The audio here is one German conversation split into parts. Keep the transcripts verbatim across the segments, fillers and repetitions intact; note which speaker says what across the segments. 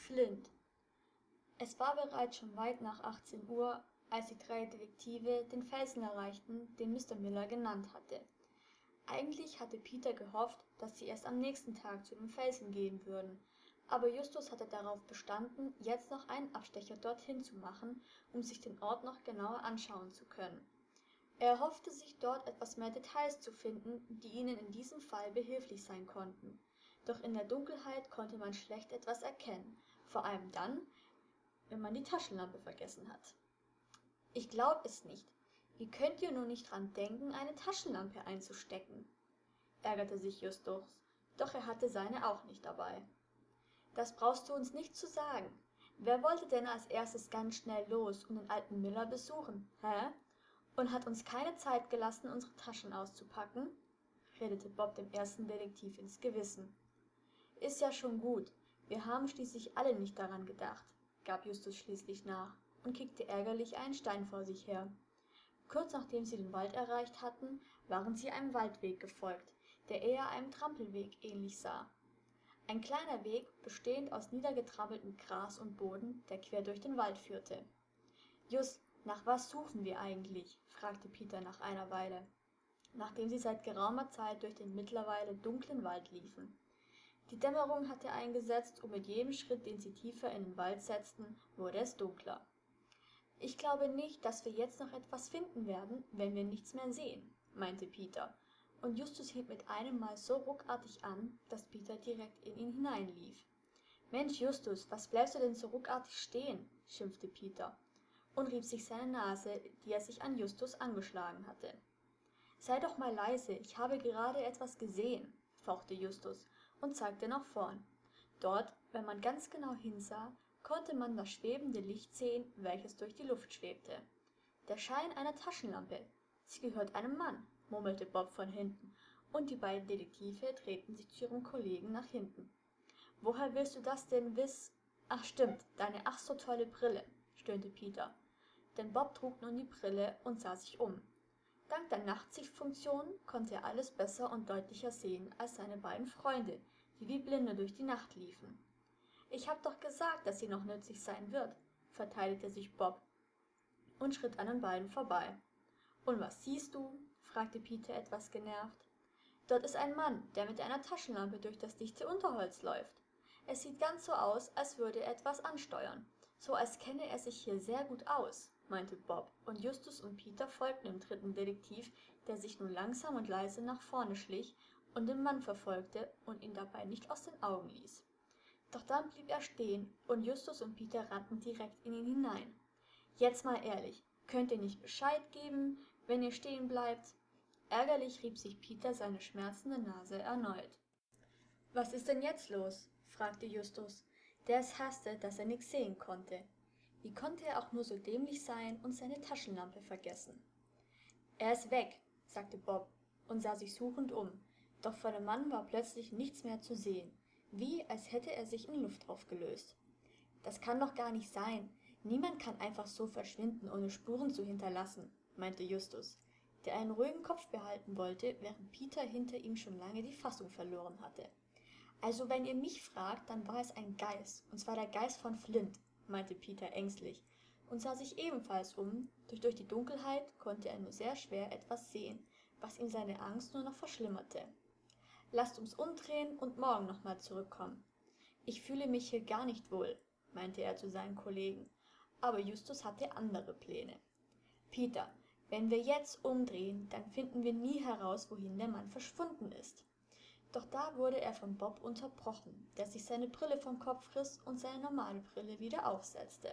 Speaker 1: Flint. Es war bereits schon weit nach achtzehn Uhr, als die drei Detektive den Felsen erreichten, den Mister Miller genannt hatte. Eigentlich hatte Peter gehofft, dass sie erst am nächsten Tag zu dem Felsen gehen würden, aber Justus hatte darauf bestanden, jetzt noch einen Abstecher dorthin zu machen, um sich den Ort noch genauer anschauen zu können. Er erhoffte sich dort etwas mehr Details zu finden, die ihnen in diesem Fall behilflich sein konnten. Doch in der Dunkelheit konnte man schlecht etwas erkennen, vor allem dann, wenn man die Taschenlampe vergessen hat. »Ich glaub es nicht. Wie könnt ihr nur nicht dran denken, eine Taschenlampe einzustecken?« ärgerte sich Justus, doch er hatte seine auch nicht dabei. »Das brauchst du uns nicht zu sagen. Wer wollte denn als erstes ganz schnell los und den alten Miller besuchen, hä? Und hat uns keine Zeit gelassen, unsere Taschen auszupacken?« redete Bob dem ersten Detektiv ins Gewissen. »Ist ja schon gut. Wir haben schließlich alle nicht daran gedacht«, gab Justus schließlich nach und kickte ärgerlich einen Stein vor sich her. Kurz nachdem sie den Wald erreicht hatten, waren sie einem Waldweg gefolgt, der eher einem Trampelweg ähnlich sah. Ein kleiner Weg, bestehend aus niedergetrampeltem Gras und Boden, der quer durch den Wald führte. »Just, nach was suchen wir eigentlich?« fragte Peter nach einer Weile, nachdem sie seit geraumer Zeit durch den mittlerweile dunklen Wald liefen. Die Dämmerung hatte eingesetzt, und mit jedem Schritt, den sie tiefer in den Wald setzten, wurde es dunkler. »Ich glaube nicht, dass wir jetzt noch etwas finden werden, wenn wir nichts mehr sehen«, meinte Peter, und Justus hielt mit einem Mal so ruckartig an, dass Peter direkt in ihn hineinlief. »Mensch, Justus, was bleibst du denn so ruckartig stehen?« schimpfte Peter und rieb sich seine Nase, die er sich an Justus angeschlagen hatte. »Sei doch mal leise, ich habe gerade etwas gesehen«, fauchte Justus und zeigte nach vorn. Dort, wenn man ganz genau hinsah, konnte man das schwebende Licht sehen, welches durch die Luft schwebte. »Der Schein einer Taschenlampe. Sie gehört einem Mann«, murmelte Bob von hinten, und die beiden Detektive drehten sich zu ihrem Kollegen nach hinten. »Woher willst du das denn wiss? Ach stimmt, deine ach so tolle Brille«, stöhnte Peter, denn Bob trug nun die Brille und sah sich um. Dank der Nachtsichtfunktion konnte er alles besser und deutlicher sehen als seine beiden Freunde, die wie Blinde durch die Nacht liefen. »Ich hab doch gesagt, dass sie noch nützlich sein wird«, verteidigte sich Bob und schritt an den beiden vorbei. »Und was siehst du?« fragte Peter etwas genervt. »Dort ist ein Mann, der mit einer Taschenlampe durch das dichte Unterholz läuft. Es sieht ganz so aus, als würde er etwas ansteuern, so als kenne er sich hier sehr gut aus«, meinte Bob, und Justus und Peter folgten dem dritten Detektiv, der sich nun langsam und leise nach vorne schlich und den Mann verfolgte und ihn dabei nicht aus den Augen ließ. Doch dann blieb er stehen, und Justus und Peter rannten direkt in ihn hinein. »Jetzt mal ehrlich, könnt ihr nicht Bescheid geben, wenn ihr stehen bleibt?« Ärgerlich rieb sich Peter seine schmerzende Nase erneut. »Was ist denn jetzt los?« fragte Justus, der es hasste, dass er nichts sehen konnte. Wie konnte er auch nur so dämlich sein und seine Taschenlampe vergessen? »Er ist weg«, sagte Bob und sah sich suchend um, doch von dem Mann war plötzlich nichts mehr zu sehen, wie als hätte er sich in Luft aufgelöst. »Das kann doch gar nicht sein. Niemand kann einfach so verschwinden, ohne Spuren zu hinterlassen«, meinte Justus, der einen ruhigen Kopf behalten wollte, während Peter hinter ihm schon lange die Fassung verloren hatte. »Also wenn ihr mich fragt, dann war es ein Geist, und zwar der Geist von Flint«, meinte Peter ängstlich und sah sich ebenfalls um, doch durch die Dunkelheit konnte er nur sehr schwer etwas sehen, was ihm seine Angst nur noch verschlimmerte. »Lasst uns umdrehen und morgen nochmal zurückkommen. Ich fühle mich hier gar nicht wohl«, meinte er zu seinen Kollegen, aber Justus hatte andere Pläne. »Peter, wenn wir jetzt umdrehen, dann finden wir nie heraus, wohin der Mann verschwunden ist.« Doch da wurde er von Bob unterbrochen, der sich seine Brille vom Kopf riss und seine normale Brille wieder aufsetzte.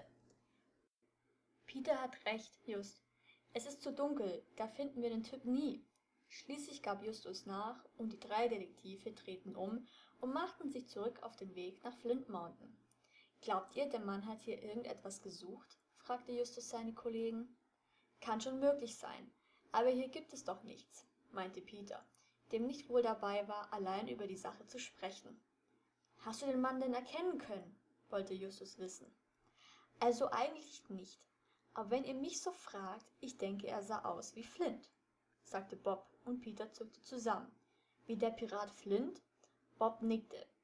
Speaker 1: »Peter hat recht, Just. Es ist zu dunkel, da finden wir den Typ nie.« Schließlich gab Justus nach, und die drei Detektive drehten um und machten sich zurück auf den Weg nach Flint Mountain. »Glaubt ihr, der Mann hat hier irgendetwas gesucht?« fragte Justus seine Kollegen. »Kann schon möglich sein, aber hier gibt es doch nichts«, meinte Peter, dem nicht wohl dabei war, allein über die Sache zu sprechen. »Hast du den Mann denn erkennen können?« wollte Justus wissen. »Also eigentlich nicht, aber wenn ihr mich so fragt, ich denke, er sah aus wie Flint«, sagte Bob, und Peter zuckte zusammen. »Wie der Pirat Flint?« Bob nickte,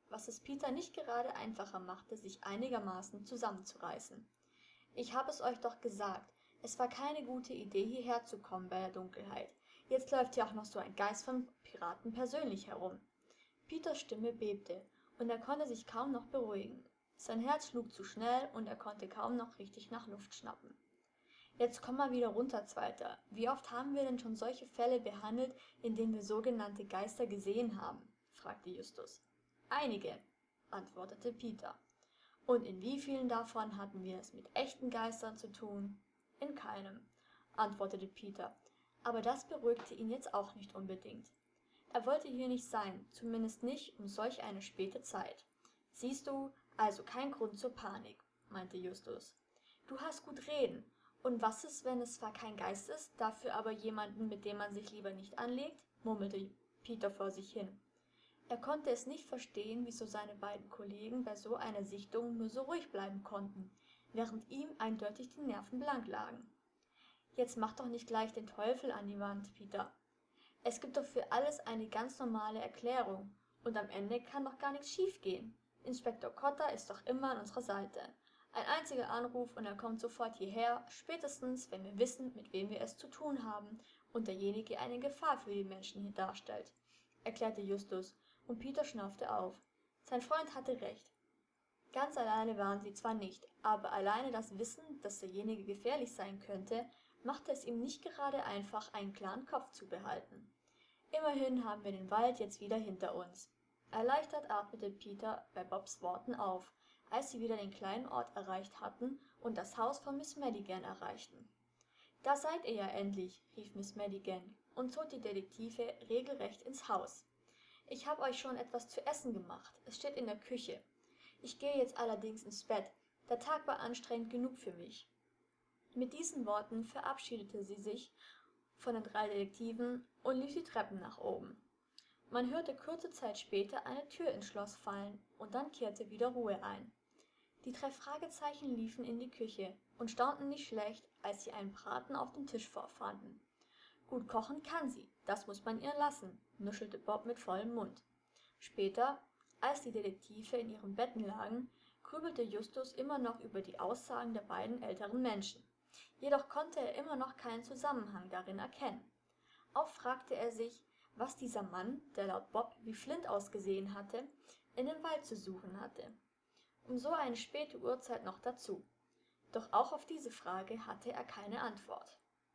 Speaker 1: was es Peter nicht gerade einfacher machte, sich einigermaßen zusammenzureißen. »Ich habe es euch doch gesagt, es war keine gute Idee, hierher zu kommen bei der Dunkelheit. Jetzt läuft hier auch noch so ein Geist von Piraten persönlich herum.« Peters Stimme bebte, und er konnte sich kaum noch beruhigen. Sein Herz schlug zu schnell, und er konnte kaum noch richtig nach Luft schnappen. »Jetzt komm mal wieder runter, Zweiter. Wie oft haben wir denn schon solche Fälle behandelt, in denen wir sogenannte Geister gesehen haben?« fragte Justus. »Einige«, antwortete Peter. »Und in wie vielen davon hatten wir es mit echten Geistern zu tun?« »In keinem«, antwortete Peter, aber das beruhigte ihn jetzt auch nicht unbedingt. Er wollte hier nicht sein, zumindest nicht um solch eine späte Zeit. »Siehst du, also kein Grund zur Panik«, meinte Justus. »Du hast gut reden. Und was ist, wenn es zwar kein Geist ist, dafür aber jemanden, mit dem man sich lieber nicht anlegt?«, murmelte Peter vor sich hin. Er konnte es nicht verstehen, wieso seine beiden Kollegen bei so einer Sichtung nur so ruhig bleiben konnten, während ihm eindeutig die Nerven blank lagen. »Jetzt mach doch nicht gleich den Teufel an die Wand, Peter. Es gibt doch für alles eine ganz normale Erklärung, und am Ende kann doch gar nichts schiefgehen. Inspektor Cotter ist doch immer an unserer Seite. Ein einziger Anruf und er kommt sofort hierher, spätestens, wenn wir wissen, mit wem wir es zu tun haben und derjenige eine Gefahr für die Menschen hier darstellt«, erklärte Justus, und Peter schnaufte auf. Sein Freund hatte recht. Ganz alleine waren sie zwar nicht, aber alleine das Wissen, dass derjenige gefährlich sein könnte, machte es ihm nicht gerade einfach, einen klaren Kopf zu behalten. »Immerhin haben wir den Wald jetzt wieder hinter uns.« Erleichtert atmete Peter bei Bobs Worten auf, als sie wieder den kleinen Ort erreicht hatten und das Haus von Miss Madigan erreichten. »Da seid ihr ja endlich«, rief Miss Madigan und zog die Detektive regelrecht ins Haus. »Ich habe euch schon etwas zu essen gemacht. Es steht in der Küche. Ich gehe jetzt allerdings ins Bett. Der Tag war anstrengend genug für mich.« Mit diesen Worten verabschiedete sie sich von den drei Detektiven und lief die Treppen nach oben. Man hörte kurze Zeit später eine Tür ins Schloss fallen, und dann kehrte wieder Ruhe ein. Die drei Fragezeichen liefen in die Küche und staunten nicht schlecht, als sie einen Braten auf dem Tisch vorfanden. »Gut kochen kann sie, das muss man ihr lassen«, nuschelte Bob mit vollem Mund. Später, als die Detektive in ihren Betten lagen, grübelte Justus immer noch über die Aussagen der beiden älteren Menschen. Jedoch konnte er immer noch keinen Zusammenhang darin erkennen. Auch fragte er sich, was dieser Mann, der laut Bob wie Flint ausgesehen hatte, in dem Wald zu suchen hatte. Um so eine späte Uhrzeit noch dazu. Doch auch auf diese Frage hatte er keine Antwort.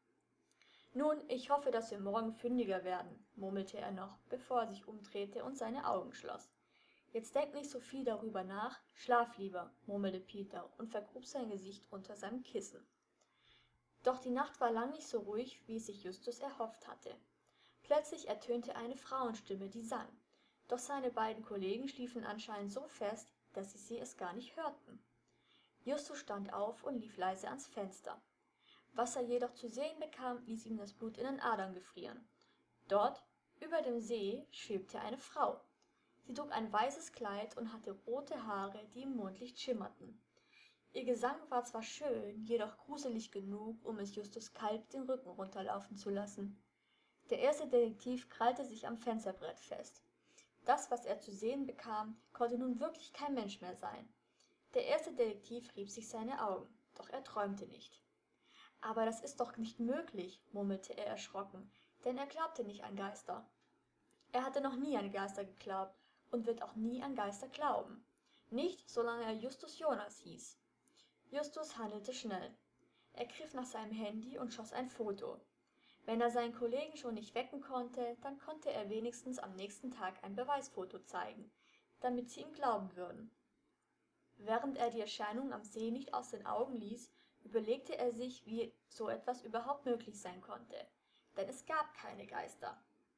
Speaker 1: »Nun, ich hoffe, dass wir morgen fündiger werden«, murmelte er noch, bevor er sich umdrehte und seine Augen schloss. »Jetzt denk nicht so viel darüber nach, schlaf lieber«, murmelte Peter und vergrub sein Gesicht unter seinem Kissen. Doch die Nacht war lang nicht so ruhig, wie es sich Justus erhofft hatte. Plötzlich ertönte eine Frauenstimme, die sang, doch seine beiden Kollegen schliefen anscheinend so fest, dass sie es gar nicht hörten. Justus stand auf und lief leise ans Fenster. Was er jedoch zu sehen bekam, ließ ihm das Blut in den Adern gefrieren. Dort, über dem See, schwebte eine Frau. Sie trug ein weißes Kleid und hatte rote Haare, die im Mondlicht schimmerten. Ihr Gesang war zwar schön, jedoch gruselig genug, um es Justus kalt den Rücken runterlaufen zu lassen. Der erste Detektiv krallte sich am Fensterbrett fest. Das, was er zu sehen bekam, konnte nun wirklich kein Mensch mehr sein. Der erste Detektiv rieb sich seine Augen, doch er träumte nicht. »Aber das ist doch nicht möglich«, murmelte er erschrocken, denn er glaubte nicht an Geister. Er hatte noch nie an Geister geglaubt und wird auch nie an Geister glauben. Nicht, solange er Justus Jonas hieß. Justus handelte schnell. Er griff nach seinem Handy und schoss ein Foto. Wenn er seinen Kollegen schon nicht wecken konnte, dann konnte er wenigstens am nächsten Tag ein Beweisfoto zeigen, damit sie ihm glauben würden. Während er die Erscheinung am See nicht aus den Augen ließ, überlegte er sich, wie so etwas überhaupt möglich sein konnte, denn es gab keine Geister.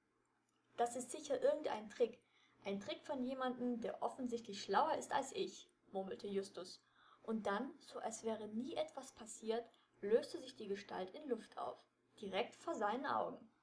Speaker 1: »Das ist sicher irgendein Trick, ein Trick von jemandem, der offensichtlich schlauer ist als ich«, murmelte Justus, und dann, so als wäre nie etwas passiert, löste sich die Gestalt in Luft auf, direkt vor seinen Augen.